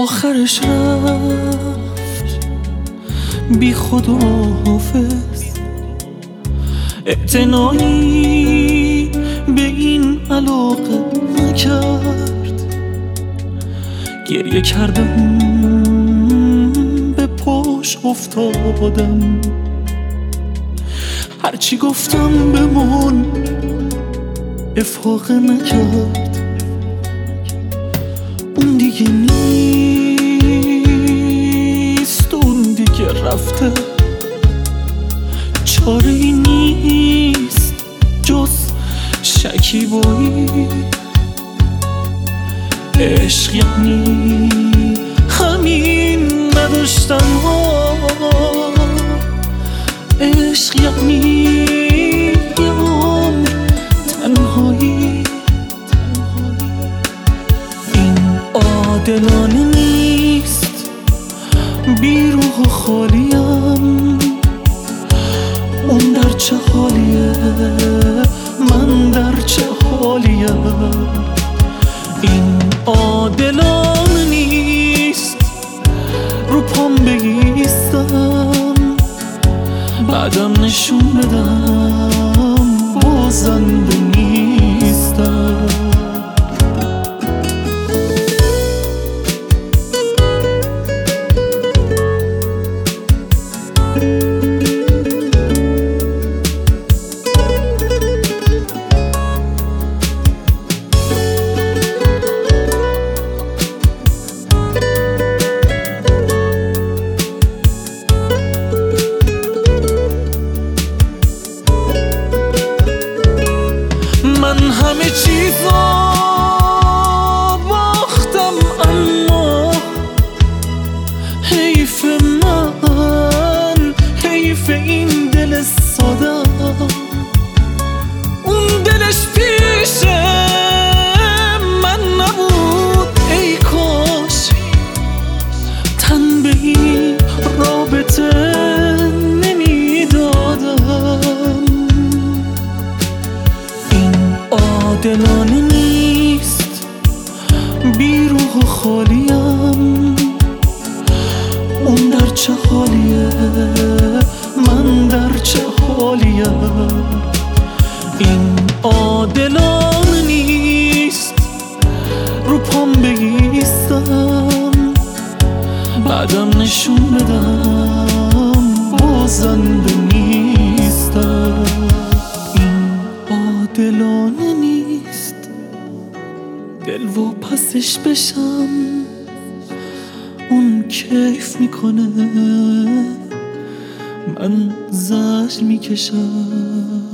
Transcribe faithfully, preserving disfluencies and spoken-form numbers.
آخرش رفت بی خدا حافظ، اعتنایی به این علاقه نکرد. گریه کردم به پاش افتادم، هرچی گفتم بمون افاقه نکرد. اون دیگه نیست، اون دیگه رفته، چاره ای نیست جز شکیبایی. عشق یعنی همین نداشتن ها، عشق یعنی یه عمر تنهایی. این عادلانه نیست، بی روح و خالیم. اون در چه حالیه، من در چه حالیم. این عادلانه نیست، رو پام بایستم بعدم نشون بدم بازنده نیستم. من همه چیزا باختم، اما حیف من، حیف این دل ساده. اون دلش پیش من نبود، ای کاش تن به این رابطه نمیدادم. عادلانه نیست، بی روح و خالیم. اون در چه حالیه، من در چه حالیم. این عادلانه نیست، رو پام بایستم بعدم نشون بدم بازنده نیستم. عادلانه نیست دل و پسش بشم، اون کیف میکنه من زجر میکشم.